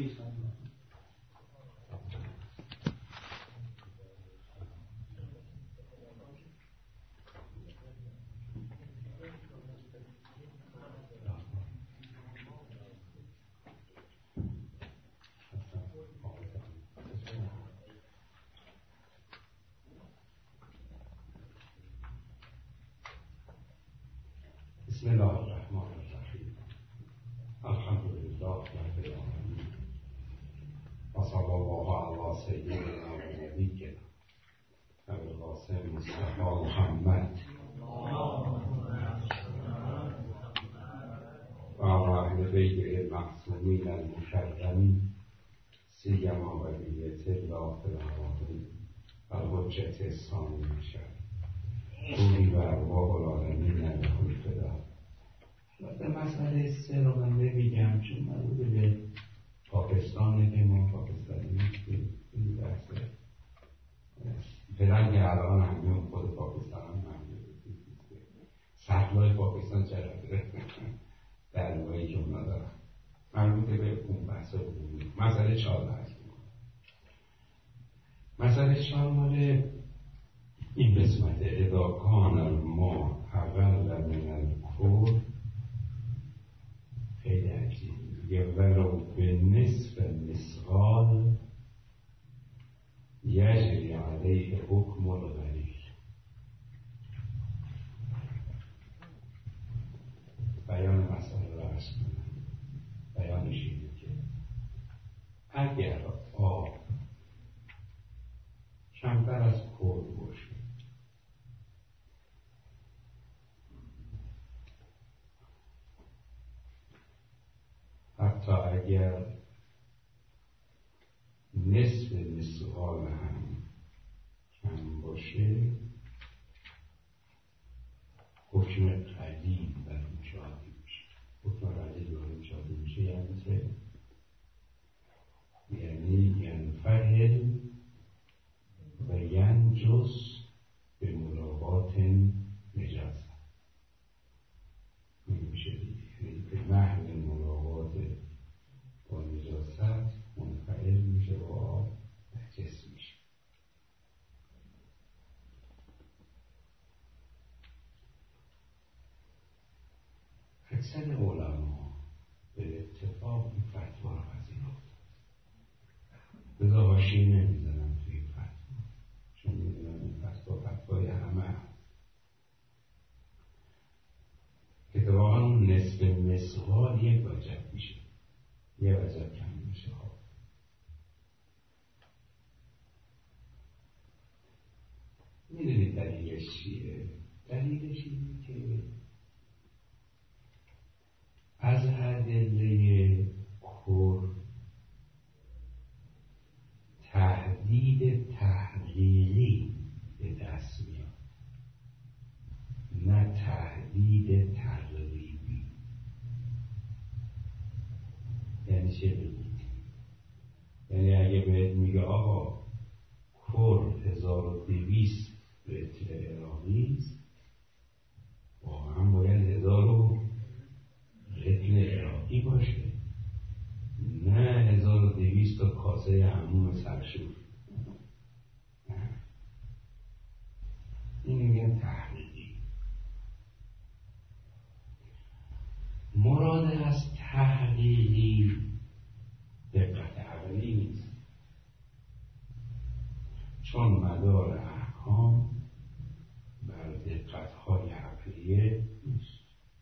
بسم الله الرحمن الرحیم. الحمدلله رب العالمین و صلی الله علی سیدنا و نبینا ابوالقاسم مصطفی محمد و اهل بیته المعصومین المکرمین سیما بقیة الله فی الارواحین و الحجة الثانیة خوبی و ارواح العالمین نمیخوی فدا. وقتی مسئله 3 رو من نمیگم چون مربوط به پاکستانه که ما پاکستانی نیستیم. این بحثه فعلا که الان همین خود پاکستان هم همین سطلای پاکستان چقدره در روایی که اونا دارن مربوط به اون بحث عمومی. مسئله 4 بحث میکنم. مسئله 4 مال این قسمت اذا کان الماء اقل من الکل خیلی عجیب میگه ولو به نصف مثقال یجری علیه حکم الغلیل. بیان مسئله را عرض کنم. بیانش اینه که اگر آب کمتر از کل باشه حتی اگر نصف مثقال هم کم باشه حکم قلیل بر اون جاری میشه. حکم قلیل بر اون جاری میشه یعنی چه؟ یعنی ینفعل و ینجس به ملاقات نجاست. این میشه یعنی به محض ملاقات با نجاست منفعل میشه و آب نجس میشه. اکثر علما به اتفاق این فتوا را پذیرفتند. لذا حاشیه نمیزنم توی این فتوا چون میدونم این فتوای همه هست. اتفاقا اون نصف مثقال یک وجب میشه، یک وجب کم میشه. میدونید دلیلش چیه؟ دلیلش اینه که از ادله کر تهدید تحقیقی به دست میاد نه تهدید تقریبی. یعنی چه بگید؟ یعنی اگه بهت میگه آقا کر 1200 رتل عراقی است واقعا باید 1000 رتل عراقی باشه نه 1200 تا کاسه عموم سرشور. این میگن تحقیقی. مراد از تحقیقی دقت عقلی نیست چون مدار احکام بر دقت‌های عقلیه نیست.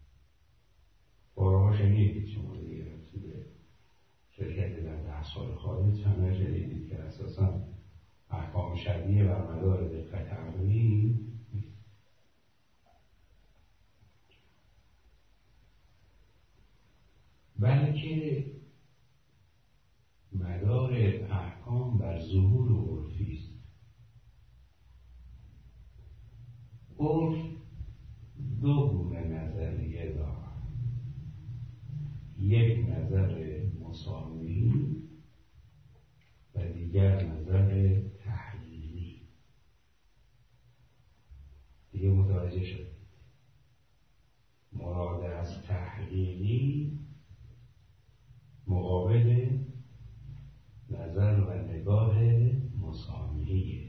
بارها شنیدید شما دیگه توی شرکت در 10 سال خارج همه شنیدید که اساساً احکام شرعیه بر مدار دقت عقلی نیست. بلکه مدار احکام بر ظهور عرفی است. عرف 2 گونه نظریه دارد. یک نظر مساوی و دیگر نظر تحلیلی. دیگه متوجه شد. مراد از تحلیلی مقابل نگاه مسامحیه.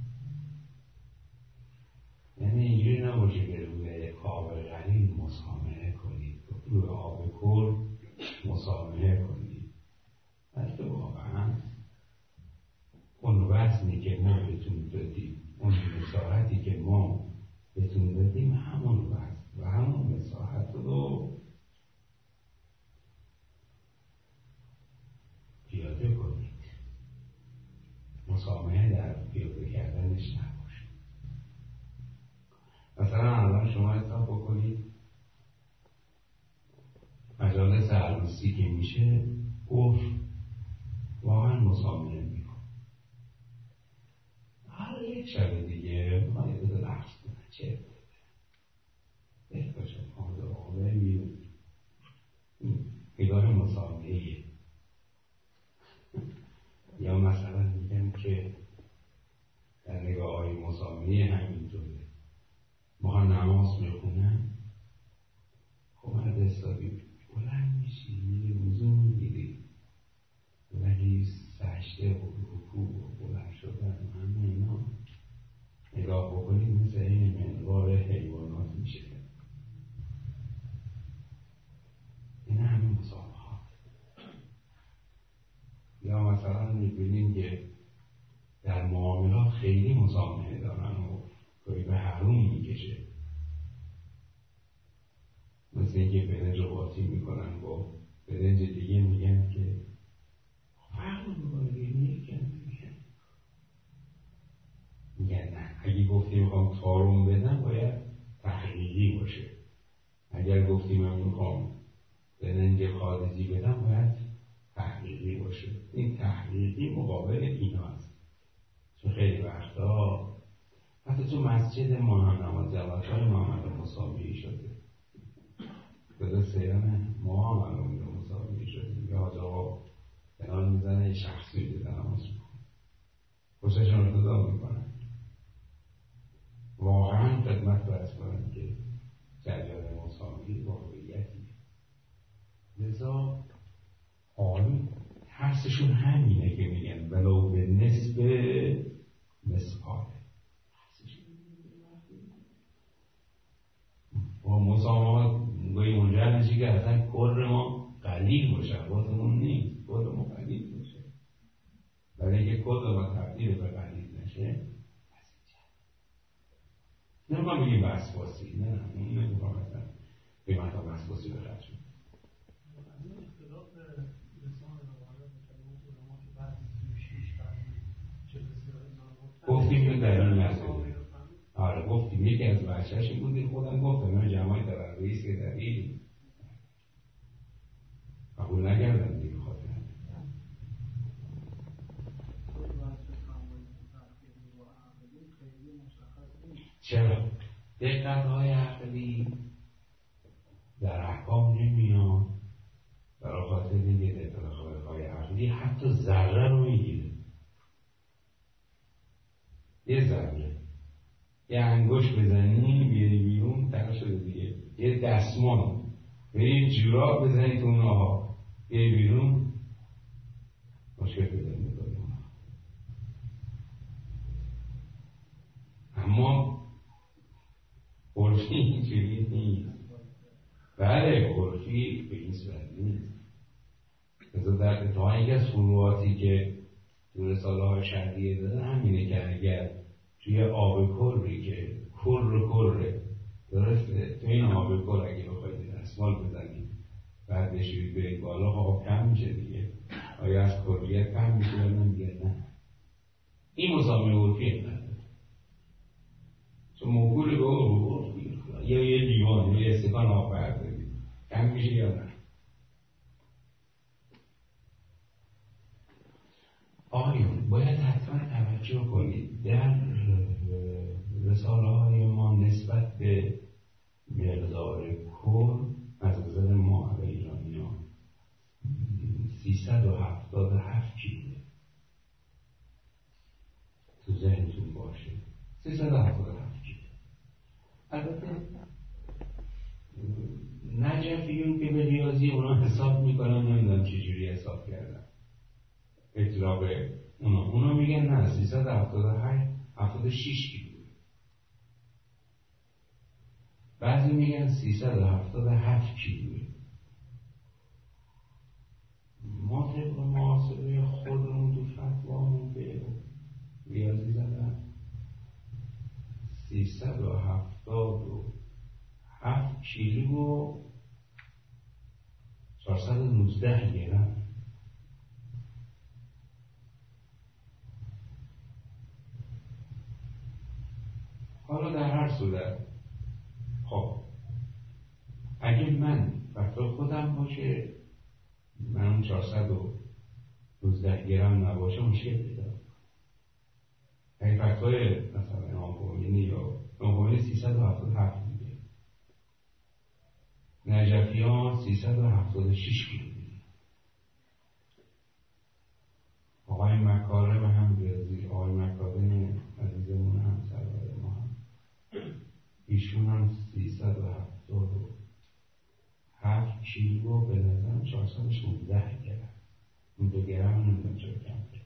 یعنی اینجوری نباشه که روی آب غلیظ مسامحه کنید، روی آب کل مسامحه کنید، بلکه واقعا اون وزنی که ما بهتون دادیم، اون مساحتی که ما بهتون دادیم، همون وزن و همون مساحت رو پیاده کنید. مسامحه در پیاده کردنش نباشه. مثلا الان شما حساب بکنید مجالس عروسی که میشه عرف واقعا مسامحه میکنه. حالا یک شب دیگه ما یه دو لحظ کنه چه بهت باشه آقای میون نگاه مسامحه‌ایه. یا مثلا میگم که در نگاه های مسامحه همینطوره. ما نماز میخونن، خب مرد حسابی بلند میشی میری وضو میگیری، ولی سجده و رکوع و بلند شدن و همه اینا نگاه بکنید مثل این منوار حیوانات میشه. این همین مسامحه. یا مثلا میبینیم که در معاملات خیلی مسامحه دارن و کاری به حروم میکشه، مثل اینکه برنج رو قاطی میکنن با برنج دیگه، میگن که فرق میکنه میگن نه، اگه گفتی میخوام تارم بدم باید تحقیقی باشه، اگر گفتی من میخوام برنج خارجی بدم باید تحقیقی باشه. این تحقیقی مقابل این هست. چون خیلی وقتا حتی تو مسجد ما نماز جوادهای محمد مسامحی شده، درسته یا نه؟ ما هم الان مسامحی شده، یا حاج آقا کنار میزنه شخصی بده نماز میکنه، خوششون رو جدا میکنن. واقعا خدمت برس کنن که جریان مسامحی واقعیتیه. لذا آن ترسشون همینه که میگن ولو به نصف مسقاله. با مسامحات گویی منجر نشه که اصلا کل ما قلیل باشه، بازمون نیست، کل ما قلیل باشه، ولی اینکه کل ما تبدیل به قلیل نشه نمیخوام بگیم وسواسی، نه نمیخوام اصلا قیمت ها وسواسی بخرج کنیم. گفتیم که در این مسئله آره گفتیم یکی از بچه‌ش این بودی، خودم گفتم من جمعی در رئیس که دلیل قبول نکردم دیگه خاطر چرا؟ دقت‌های عقلی در احکام نمیاد، برای خاطر دیگه دقت‌های عقلی حتی ذره رو میگیره. یه ذره یه انگشت بزنی بیاری بیرون تنها شده دیگه. یه دستمال یه جوراب بزنی تو اونها بیاری بیرون مشکل پیدا میکنه. اما عرفی اینجوری نیست. بله عرفی به این صورت نیست. لذا در اتفاقا یکی از فروعاتی که تو رساله های شرعیه دادن همینه که اگر توی آب کری که کره درسته، تو این آب کر اگه بخواید دستمال بزنید بعد بشوید برید بالا آب کم میشه دیگه، آیا از کلیت کم میشه یا نمیگه؟ نه، این مسامحه عرفی نداره. چون موکول به اون عرفی یا یه لیوان یا یه استکان آب بردارید کم میشه یا نه؟ آقایون باید حتما توجه کنید در رساله های ما نسبت به مقدار کل از نظر ما ایرانیان 377 کیلو تو ذهنتون باشه. 377 کیلو. البته نجفیون که به ریاضی اونا حساب میکنن، نمیدونم چجوری حساب کردن، اطلاق اونا میگن نه 376 کیلو. بعضی میگن 377 کیلو. ما طبق محاسبه خودمون تو فتوامون به ریاضی زدن 377 کیلو و 419 گرم. حالا در هر صورت خب اگه من فتوا خودم باشه من 419 گرم نباشه مشکل پیدا. اگه فتوای مثلا امام خمینی یا امام خمینی 377 میگه، نجفیان 376 کیلو میگه، آقای مکارم هم ریاضی، آقای مکارم عزیزمون هم سرور ما هم ایشون هم 377 کیلو به نظرم 416 گرم. اون 2 گرم نمیدونم چرا کم کرد.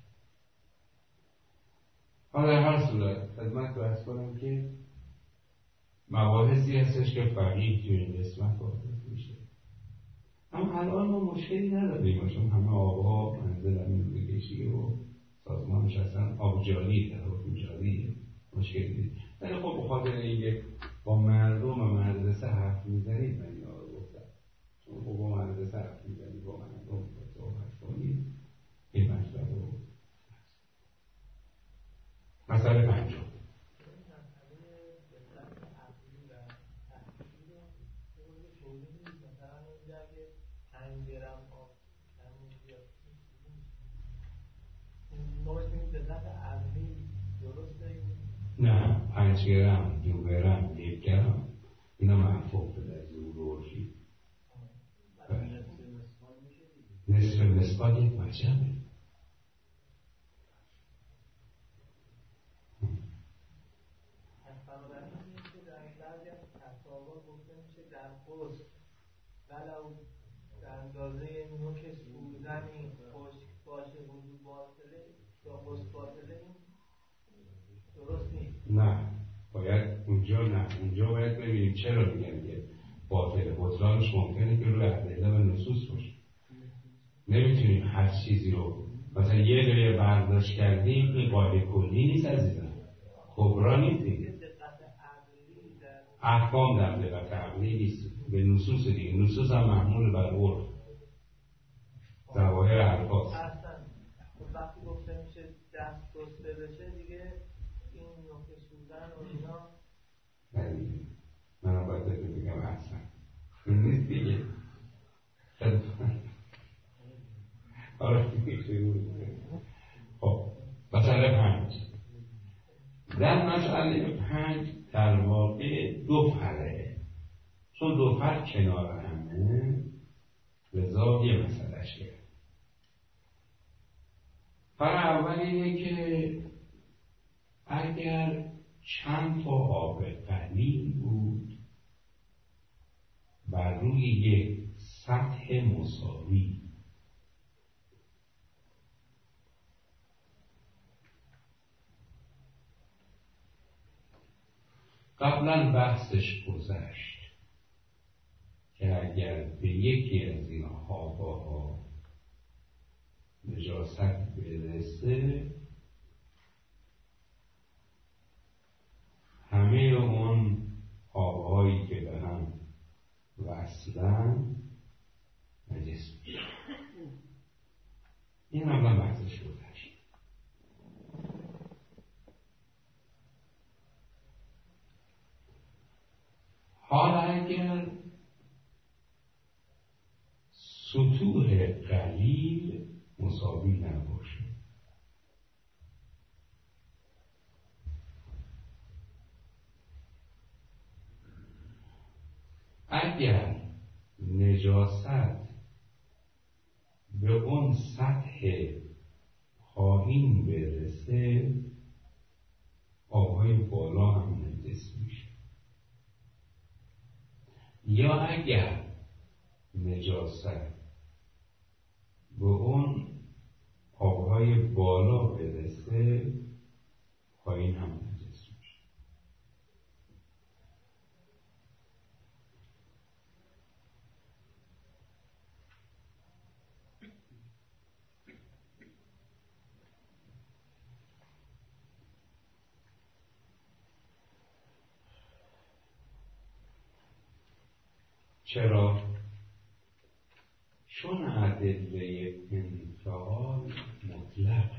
حالا در هر صورت خدمت بحث کنم که مباحثی هستش که فقیه توی این قسمت وارد میشه. اما الان ما مشکلی نداریم چون همه آبها منزل همین بکشیه و سازمانش اصلا آبجاری حکم جاریه، مشکلی نیست. ولی خب بخاطر اینکه با مردم و مدرسه حرف میزنید من اینا رو گفتم، چون با مدرسه حرف میزنید با مردم صحبت کنید این مطلب رو. مسئله 5 نه 5 گرم 2 گرم 1 گرم اینا محفوظ در زورورشی. نصف مسقال یک مجمه. ولو به اندازه نوک سوزنی خشک باشه وضو باطله یا غسل باطله درست نیست. نه باید اونجا باید ببینیم چرا میگن که باطل. بطلانش ممکنه که روی ادله و نصوص باشه. نمیتونیم هر چیزی رو مثلا یه دایره برداشت کردیم این قاعده کلی نیست عزیزم، کبرا نیست دیگه. احکام در دقت عقلی نیست، به نصوص دیگه. نصوص هم محمول بر عرف ظواهر الفاظ. وقتی گفته میشه دست گسته بشه دیگه این نقطه سوزن و اینا نه من باید بگم اصلا نیست دیگه. خب مسئله 5. در مسئله 5 در واقع 2 فرعه، چون 2 فرع کنار همه لذا یه مسئله شده. فرع اول اینه که اگر چند تا آب قلیل بود بر روی یک سطح مساوی، قبلا بحثش گذشت که اگر به یکی از این آبها نجاست برسه همه اون آبهایی که به هم وصلن نجس میشه. این قبلا بحثش گذشت. حالا اگر سطوح قلیل مساوی نباشه، اگر نجاست به اون سطح پایین برسه آبهای بالا هم نجس میشه. یا اگر نجاست به اون آبهای بالا برسه چرا؟ چون ادله انفعال مطلقه.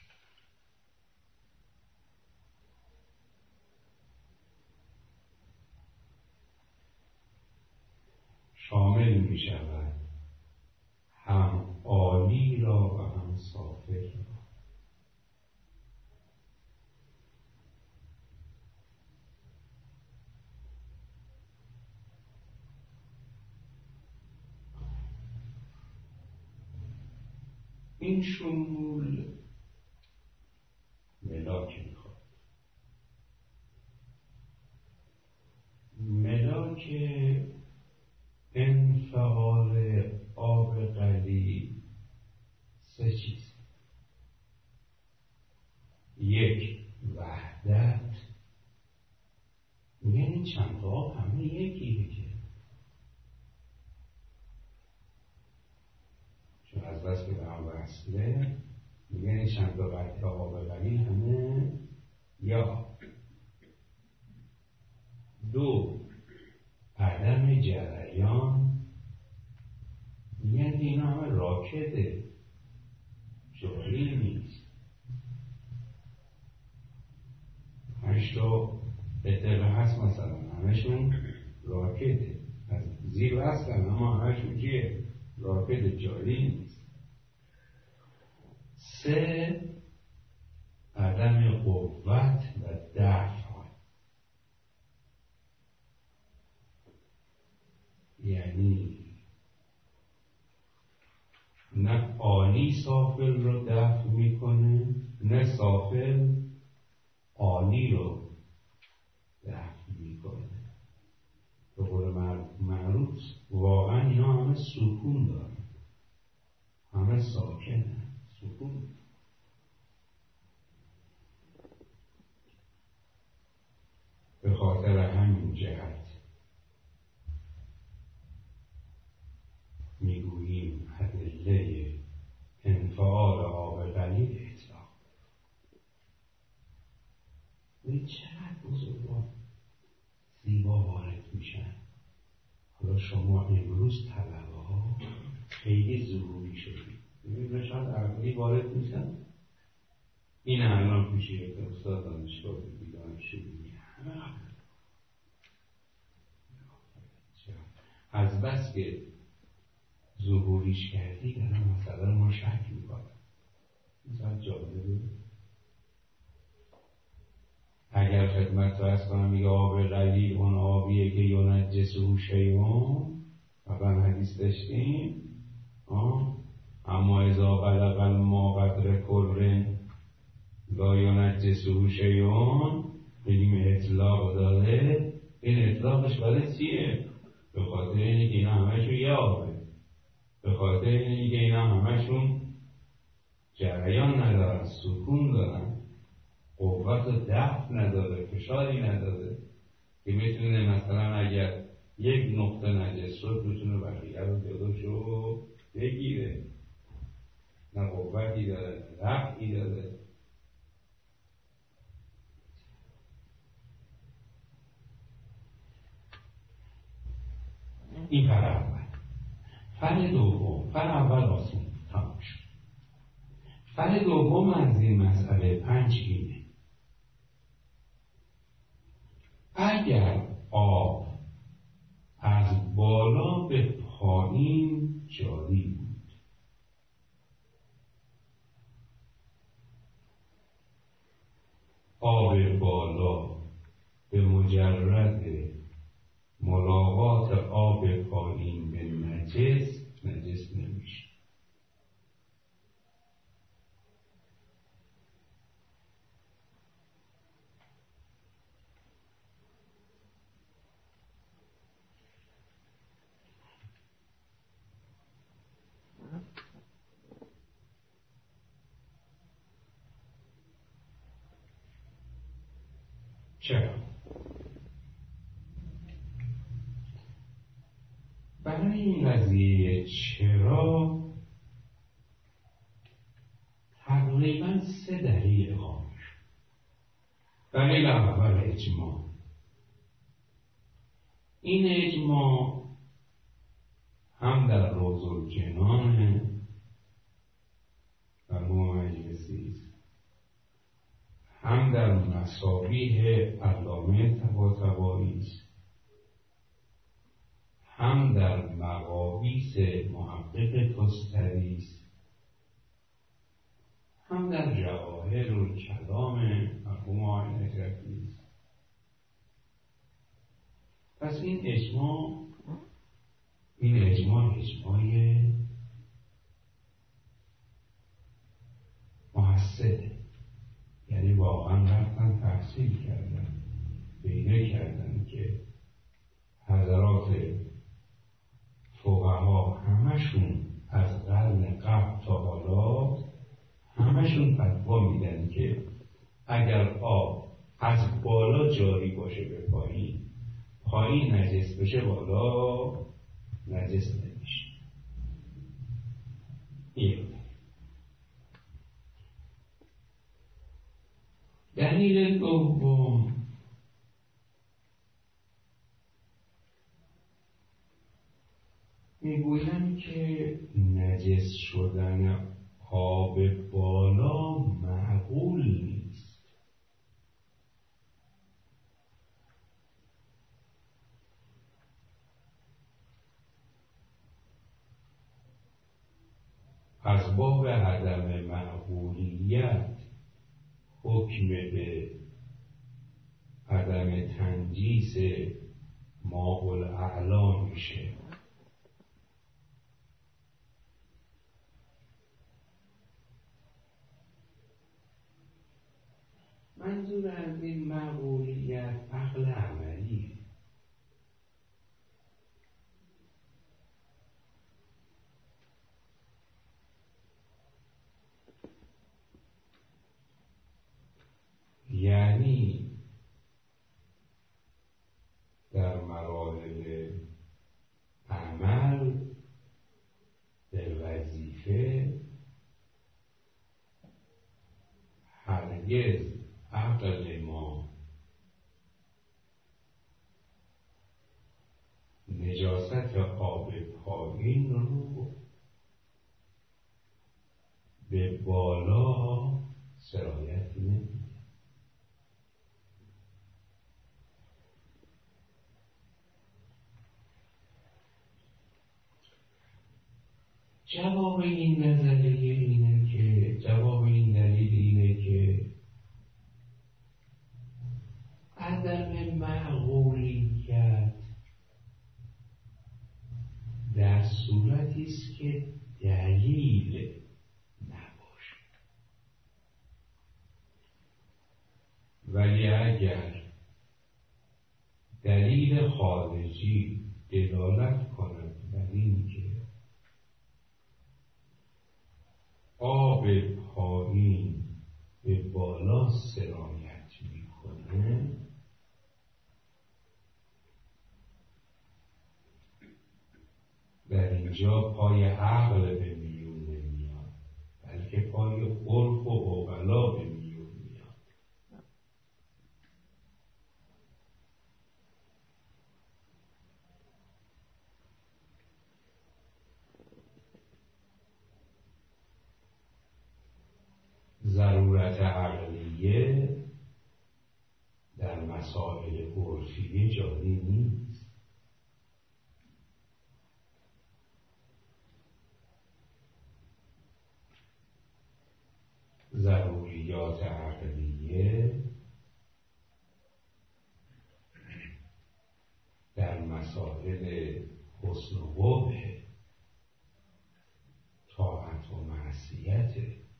شامل می شود هم عالی را و هم سافل را. این شمول ملاک میخواد. ملاک انفعال آب قلی سه چیز: یک، وحدت، یعنی چند تا آب همه یکی دیگه، چون از بس که به هم وصله، یعنی چند تا قطره آب قلی همه یا. دو، عدم جریان، یعنی اینا همه راکده، جاری نیست. 8 تا اتقه هست مثلا، همشون راکده، از زیر هستن اما همشون چیه؟ راکده، جاری نیست. 3، عدم قوت و دفع، یعنی نه عالی سافل رو دفع میکنه، نه سافل عالی رو دفع میکنه. به قول معروف واقعا اینا همه سکون دارن، همه ساکنه، سکون. به خاطر همین جهت میگوییم ادله انفعال آب قلیل اطلاق. این چقدر بزرگوار زیبا وارد میشن. حالا شما امروز طلبه ها خیلی ظهوری شدید، نشان عقلی وارد میشن. این الان پیش یک استاد دانشگاه بیدان شدید، همه از بس که ظهوریش کردی در مسئله ما شک میکنم. مثلا جالبه اگر خدمت فرض کنم میگه آب قلیل اون آبیه که ینجسه شیئون، قبلا حدیث داشتیم، اما اذا بلغ الماء قدر کرن لا ینجسه شیئون، بگیم اطلاق داره. این اطلاقش برای چیه؟ به خاطر اینه که اینا همشون یه آبه، به خاطر اینه که اینا همشون جریان ندارن، سکون دارن، قوت و دفع نداره، فشاری نداره که میتونه مثلا اگر یک نقطه نجس شد بتونه بقیه رو جلوشو بگیره. نه قوتی داره، نه دفعی داره. این پر اول. پر دوم، پر اول آسون تمام شد. پر دوم از این مسئله 5 اینه: اگر آب از بالا به پایین جاری بود، آب بالا به مجرد ملاقات آب پایین به نجس نمیشه. چرا؟ برای این قضیه چرا تقریبا 3 دلیل قائل شد. دلیل اول اجماع. این اجماع هم در روزالجنان مرحوم مجلسی است، هم در مصابیح علامه طباطبایی است، هم در مقابیس محقق تستری است، هم در جواهر و کلام مرحوم آقای نجفی است. پس این اجماع محسده، یعنی واقعا رفتن تحصیل کردن، پیدا کردن که حضرات فقها همشون از قرن قبل تا حالا همشون فتوا میدن که اگر آب از بالا جاری باشه به پایین، پایین نجس بشه، بالا نجس نمیشه. دلیل دوم، میگویم که نجس شدن آب بالا معقول نیست. از باب عدم معقولیت حکم به عدم تنجیس ماء الاعلا میشه. منظور از این معقولیت عقل عملی، یعنی در مراحل عمل به وظیفه هرگز عقل ما نجاست آب پایین رو به بالا سرایت نمیده. جواب این نظریه اینه که، جواب این دلیل اینه که عدم معقولیت در صورتی است که دلیل نباشه، ولی اگر دلیل خارجی دلالت کند بر این که آب پایین به بالا سرایت میکنه، در اینجا پای عقل به میون نمیاد، بلکه پای عرف و عقلا به میون میاد. ضرورت عقلیه در مسائل عرفی جاری نیست. ضروریات عقلیه در مسائل حسن و قبح، طاعت و معصیت،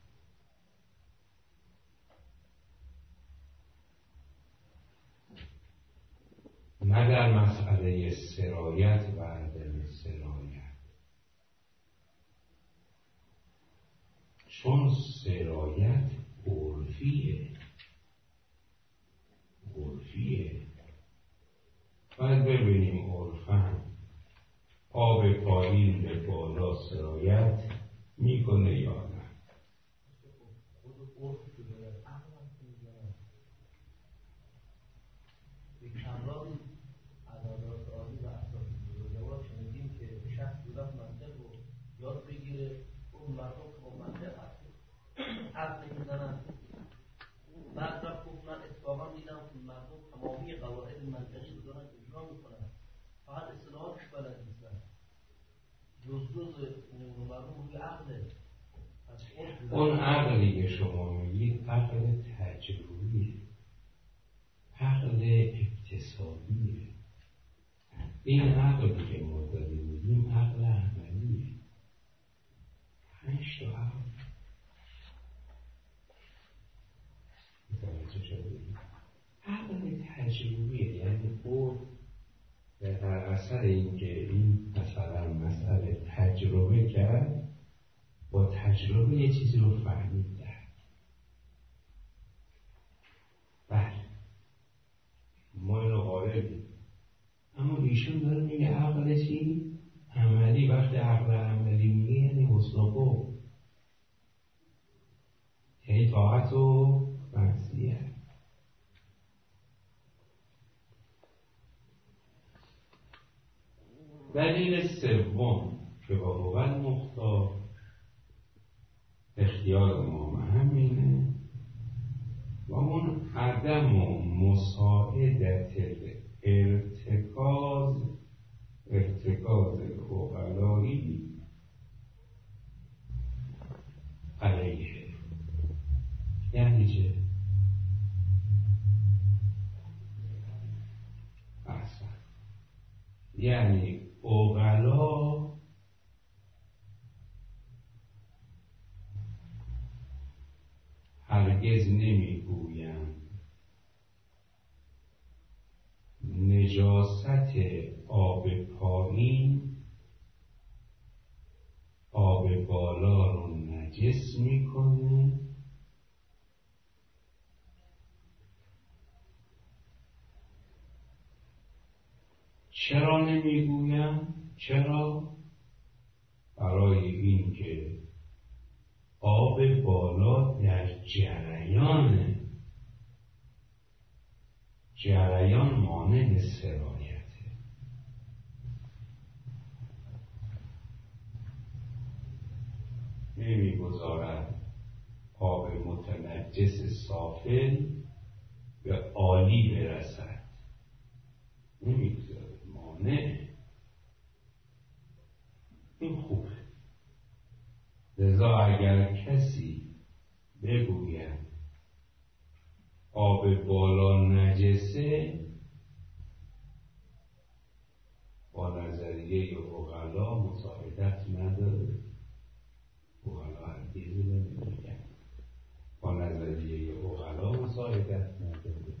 نه در مسئله سرایت و عدم سرایت. چون سرایت عرفیه، باید ببینیم عرفاً آب پایین به بالا سرایت میکنه یا نه. کمران عدالت عالی و اساسی بزرگوار شنیدیم که شخص بودن مردم که با منطق حرف نمیزنن. بعد رفت گفت من اتفاقا دیدم که مردم تمامی قواعد منطقی رو دارن اجرا میکنن، فقط اصطلاحاتش بلد نیستن. جز مردم روی عقله. اون عقلی که شما میگید عقل تجربیه، عقل اقتصادیه. این عقلی که ما داریم میگیم عقل عملیه. 5 تا عقل متوجه شدید؟ عقل تجربیه، یعنی خود در اثر اینکه این مثلا مسئله تجربه کرد، با تجربه یه چیزی رو فهمید درک. بله ما اینو قائلیم، اما ایشون داره میگه عقل چی؟ عملی. وقتی عقل عملی میگه یعنی حسن و خوب، یعنی طاعت و معصیت. دلیل سوم که با هو المختار اختیار ما همینه و اون عدم و مساعدت ارتکاز عقلایی علیه. یعنی چه؟ اصلا یعنی عقلا هرگز نمیگویند نجاست آب پایین آب بالا رو نجس میکنه، چرا نمیگویم؟ چرا؟ برای این که آب بالا در جریان مانع سرایته. نمیگذارد آب متنجس سافل به عالی برسد، نمیگذارد، مانع. این خوبه. لذا اگر کسی بگوید آب بالا نجسه، با نظریه عقلا مساعدت نداره. عقلا هرگز نمیگن با نظریه عقلا مساعدت نداره.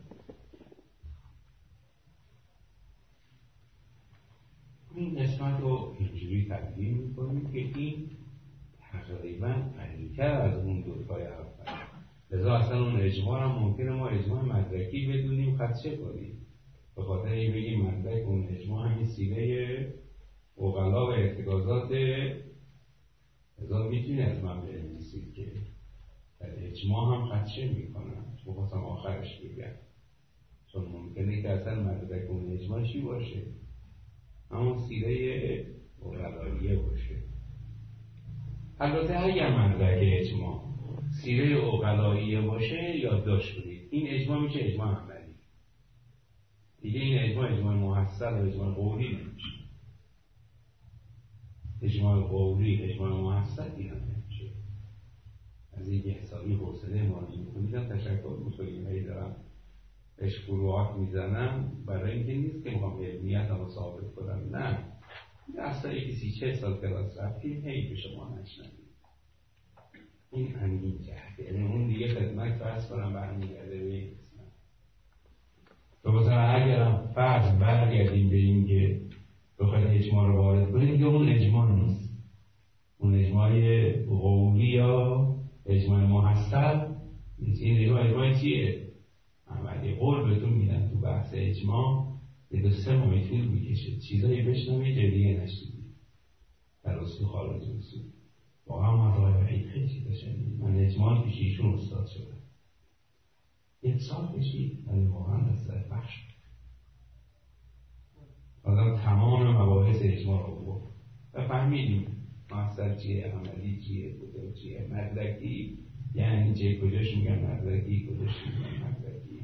این قسمت رو اینجوری تقدیم میکنیم که این تقریبا علی‌تر از اون دوتای اول. لذا اصلا اون اجماع هم ممکنه ما اجماع مدرکی بدونیم خدشه کنیم، به خاطر این بگیم مدرک اون اجماع همین سیره عقلا و ارتکازات. لذا میتونی از من بنویسید که در اجماع هم خدشه میکنم، بخواستم آخرش بگم، چون ممکنه که اصلا مدرک اون اجماع چی باشه؟ همون سیره عقلاییه باشه. البته اگر مدرک اجماع سیره عقلاییه باشه یادداشت کنید این اجماع میشه اجماع عملی دیگه. این اجماع محصل و اجماع قولی نمیشه. اجماع قولی اجماع محصل اینا نمیشه. از این که حسابی حوصله ما نمی‌کنیدم تشکر می‌کنیم. هی دارم بهش فروعات میزنم برای اینکه نیست که میخوام علمیت رو ثابت کنم، نه، اصلا یکی 30-40 سال کلاس رفتیم هی به شما نشنوید. این همین جهده، یعنی اون دیگه خدمت فرض کنم برمیگرده به این قسمت. تو مثلا اگرم فرض برگردیم به این که بخواید اجماع رو وارد کنید، دیگه اون اجماع نیست. اون اجماع قولی یا اجماع محصل نیست. این اجماع چیه؟ عملی. قول بهتون میدن تو بحث اجماع به 2-3 ماه طول میکشه چیزایی بشنوید دیگه نشنوید در اصول خارج اصول. واقعا مطالب وحید خیلی چیزا شنیدید. من اجماع پیش ایشون استاد شدم 1 سال کشید ولی واقعا لذت بخش آدم تمام مباحث اجماع رو بود و فهمیدیم مقصد چیه، عملی چیه، کجا چیه، مدرکی یعنی چه، کجاش میگن مدرکی، کجاش میگن مدرکی.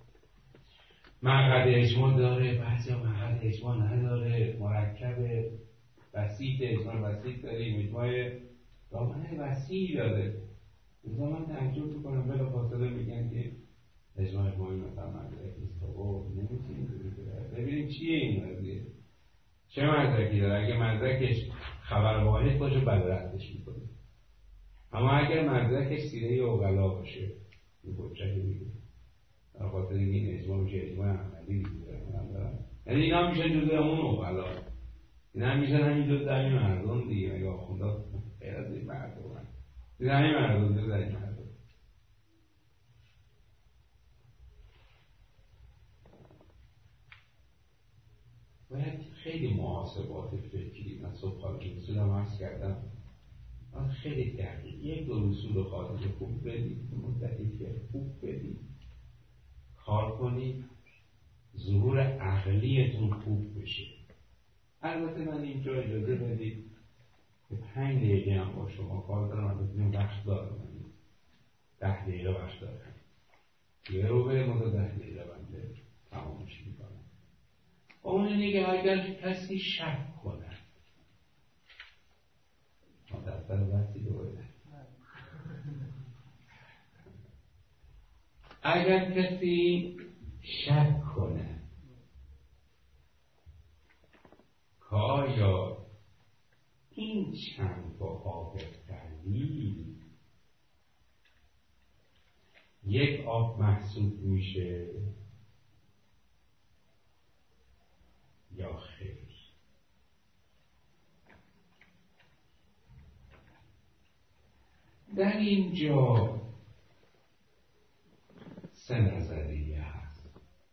مقعد اجماع داره، بعضی مقعد اجماع نداره، مرکب بسیط، اجماع بسیط داریم، اجماع دامنه وسیعی داره. مثلا من تعجب میکنم بلا فاصله میگن که اجماع مهم مثلا مدرک نیست. بابا نمیتونیم ببینیم چیه این قضیه، چه مدرکی داره. اگه مدرکش خبر واحد باشه بله ردش میکنه، اما اگر مدرکش سیره عقلا باشه این حجت میگه، در خاطر این اجماع میشه اجماع عملی دیگه. یعنی اینا میشه جزء همون عقلا، اینا میشه همین جزء همین مردم دیگه. اگه آخونده غیر از این مردم جزء همین مردم، جزء همین مردم. باید خیلی محاسبات فکری، من صبح خواهد رسول هم عرض کردم، باید خیلی دقیق یک دو رسول خواهد خوب بدید، مدتی که خوب بدید، کار کنید، ظهور عقلیتون خوب بشه. البته من اینجا اجازه بدید که 5 دقیقه هم با شما کار دارم، البته این وقت دارم، 10 دقیقه وقت دارم، یه رو به مدت 10 دقیقه بنده تمامش میکنم. اون اینه که اگر کسی شک کنه، ما دفتر بحثی دوباره، اگر کسی شک کنه که آیا این چند تا آب تحلیل یک آب محسوب میشه یا خیر، در اینجا 3 نظریه هست.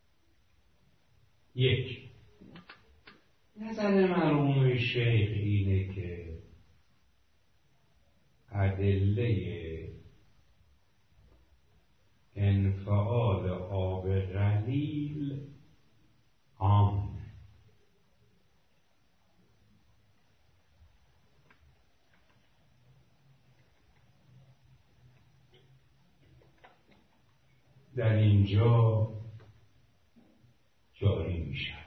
1 نظر مرحوم شیخ اینه که ادله انفعال آب قلیل عام، در اینجا جاری می شود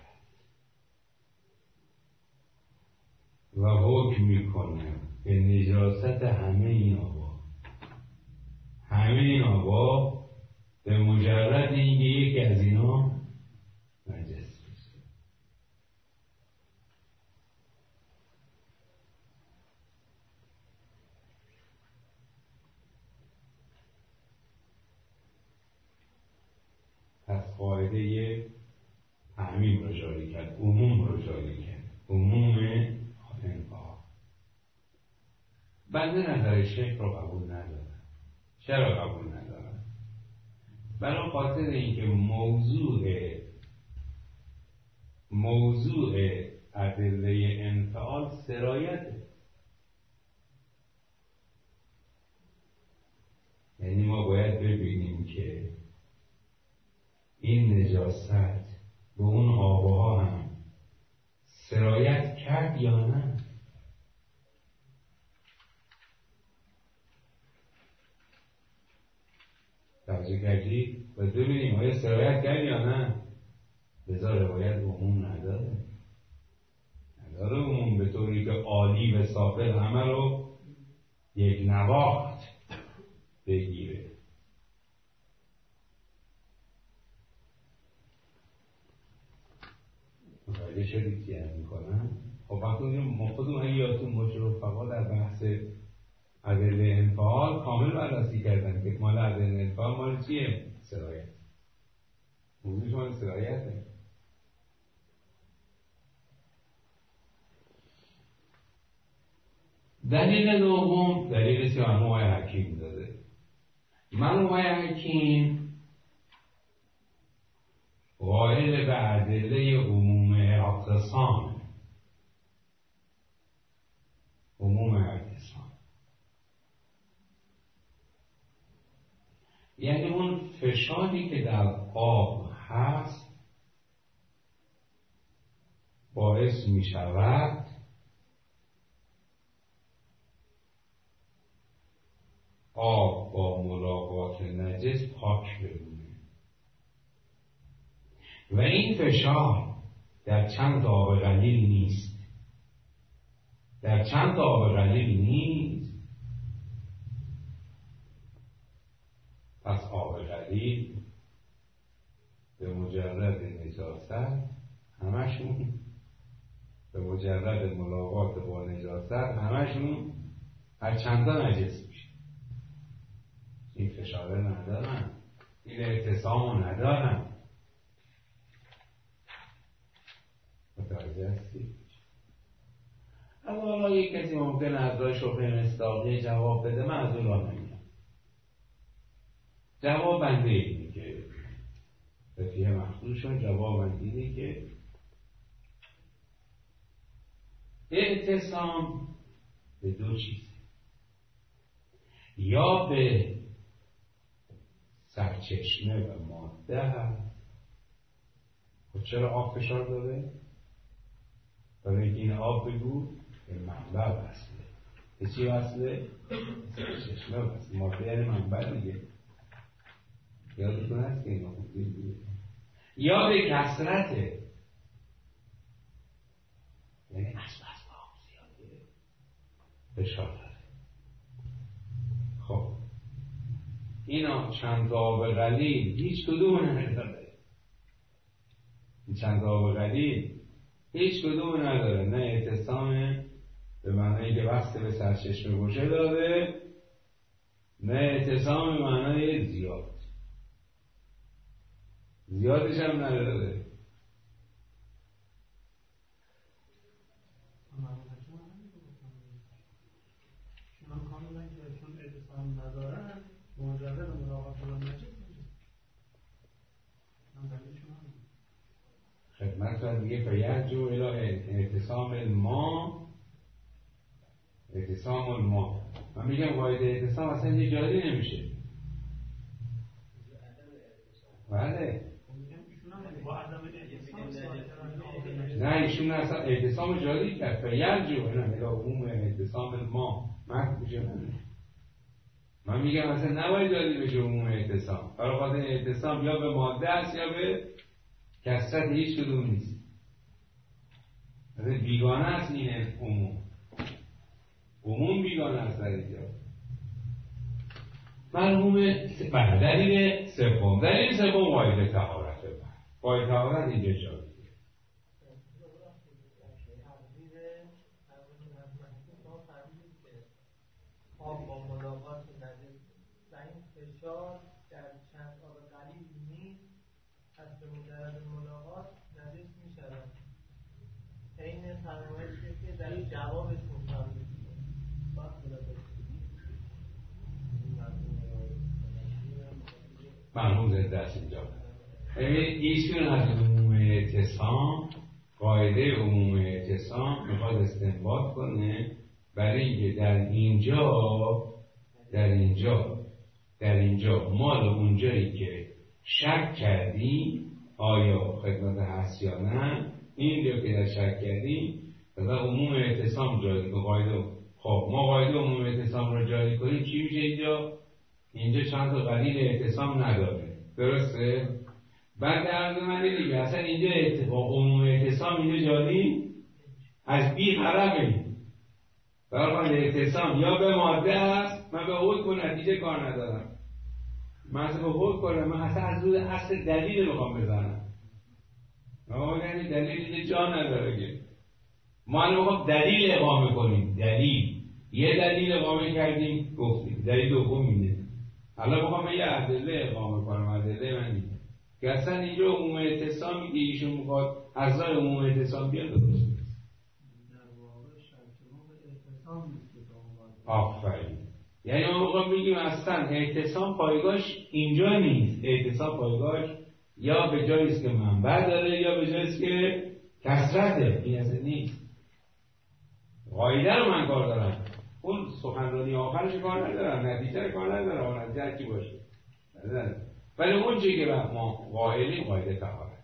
و حکم می کنه به نجاست همه این آبا به مجرد اینکه یکی از اینا نجس بشه. پس قاعده تعمیم رو جاری کرد، عموم رو جاری کرد، عموم انفعال. بنده نظر شیخ رو قبول ندارم. چرا قبول ندارم؟ برای خاطر اینکه موضوع ادله انفعال سرایته. یعنی ما باید ببینیم که این نجاست به اون آبها هم سرایت کرد یا نه. توجه کردی؟ و ببینیم آیا سرایت کرد یا نه. لذا روایت عموم نداره عموم به طوری که عالی و سافل همه رو یک نواخت بگیره. متوجه شدید چی هم میکنم؟ خب وقتی خودمون اگه یادتون باشه رفقا در بحث ادله انفعال کامل بررسی کردن که مال ادله انفعال مال چیه؟ سرایت. موضوعش مال سرایته. دلیل دوم دلیلی که مرحوم آقای حکیم داده. مرحوم آقای حکیم قائل به ادله عموم اقتصام، یعنی اون فشاری که در آب هست باعث می شود آب با ملاقات نجس پاک بمونه و این فشار در چند آب قلیل نیست. در چند آب قلیل نیست. پس آب قلیل به مجرد نجاست همشون، به مجرد ملاقات با نجاست همشون هر چند تا نجس میشه. این فشاره ندارن، این اعتصام ندارن. متوجه هستی؟ اما حالا یک کسی ممکنه از راه شبهه مصداقی جواب بده، من از اون راه نمیرم. جواب بنده اینه که فقیه مخصوصشون جواب بنده اینه که اعتصام به دو چیز، یا به سرچشمه و ماده هست. خب چرا آب فشار داره؟ برای اینکه این آب بگو به منبع وصله. به چی وصله؟ سرچشمه وصله. ماده یعنی منبع دیگه. یادتون هست که اینا خوندید دیگه. یا به کثرته، یعنی اصلا آب زیاده فشار داره. خب اینا چند آب قلیل هیچ کدوم نداره. این چند آب قلیل هیچ کدوم نداره. نه اعتصامه به معنی که وصل به سرچشمه باشه داره، نه اعتصام به معنی زیاد. زیادش هم نداره. خدمت را دیگه فیرجو الى اعتصام الماء. اعتصام الماء من میگم قاعده اعتصام اصلا یه جاری نمیشه. بله نه ایشون اصلا اعتصام جاری کرد. فیرجو الى عموم اعتصام الماء مکت میشه. من میگم اصلا نباید جاری بشه عموم اعتصام. برای خاطر اعتصام یا به ماده است یا به کثرت، هیچ کدوم نیست. بیگانه است این عموم بیگانه است در اینجا. مرحوم دلیل سوم قاعده طهارت. قاعده طهارت اینجا جا آب با ملاقات نجس و این فشار در چند آب قلیل نیست، پس به مجرد ملاقات نجس می شود. این فرمایشی که در جوابتون فرمودید مرحوم زنده است اینجا. ایشون از عموم اعتصام، قاعده عموم اعتصام میخواد استنباط کنه برای اینکه در اینجا مال اونجایی که شک کردیم آیا خدمت هست یا نه، این که در شک کردیم و عموم اعتصام جاری کنیم. قاعده خب ما قاعده عموم اعتصام رو جاری کنیم چی میشه اینجا چند تا قلیل اعتصام نداره، درسته؟ بعد عرض من دیگه اصلا اینجا اتفاق عموم اعتصام اینجا جاری از بی خرمه. برای اعتصام یا به ماده است، من به حکم و نتیجه کار ندارم. من اصلا به حکم کنم، من اصلا از روی اصل دلیل بخوام بزنم. یعنی دلیل اینجا جا نداره که ما الان بخوام دلیل اقامه کنیم. یه دلیل اقامه کردیم گفتیم دلیل دوم اینه. حالا بخوام یه ادله اقامه کنم. ادله من اینه که اصلا اینجا عموم اعتصامی که ایشون میخواد از راه عموم اعتصام بیاد درست. آفرین. یعنی ما موقع میگیم اصلا اعتصام پایگاهش اینجا نیست. اعتصام پایگاهش یا به جاییست که منبع داره یا به جاییست که کثرته. این اصلا نیست. قاعده رو من کار دارم، اون سخنرانی آخرش کار ندارم، نتیجه کار ندارم، اون نتیجه کی باشه. ولی اون چیزی که ما قائلیم قاعده طهارت.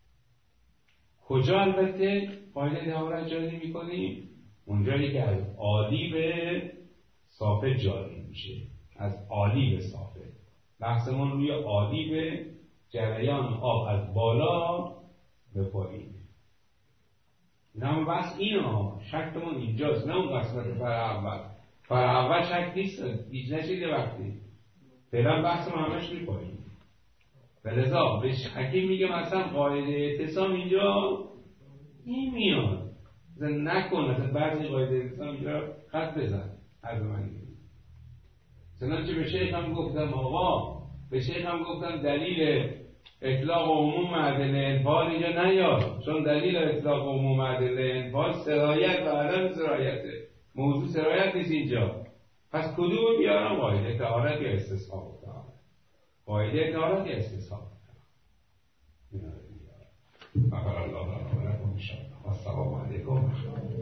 کجا البته قاعده طهارت جاری میکنیم؟ اونجایی که از عالی به صافه جاری میشه. از عالی به سافل. بحثمون روی عالی به جریان آب از بالا به پایین. نه بس اینا شکمون اینجاست، نه اون قسمت پر اول شک نیست، هیچ نشیده وقتی فعلا بحث ما همش روی پایین. فلذا به شکی میگه مثلا قاعده اعتصام اینجا این میاد نکن، مثلا بعضی قاعده اعتصام اینجا خط بزن از من میگه. چنانچه به شیخ هم گفتم آقا، به شیخ هم گفتم دلیل اطلاق عموم معدل انفعال اینجا نیاد، چون دلیل اطلاق عموم معدل انفعال سرایت و عدم سرایته، موضوع سرایت نیست اینجا. پس کدوم بیارم؟ قاعده طهارت یا استصحاب طهارت؟ قاعده طهارت یا استصحاب طهارت؟ الله و لکم ان شاء الله. السلام علیکم.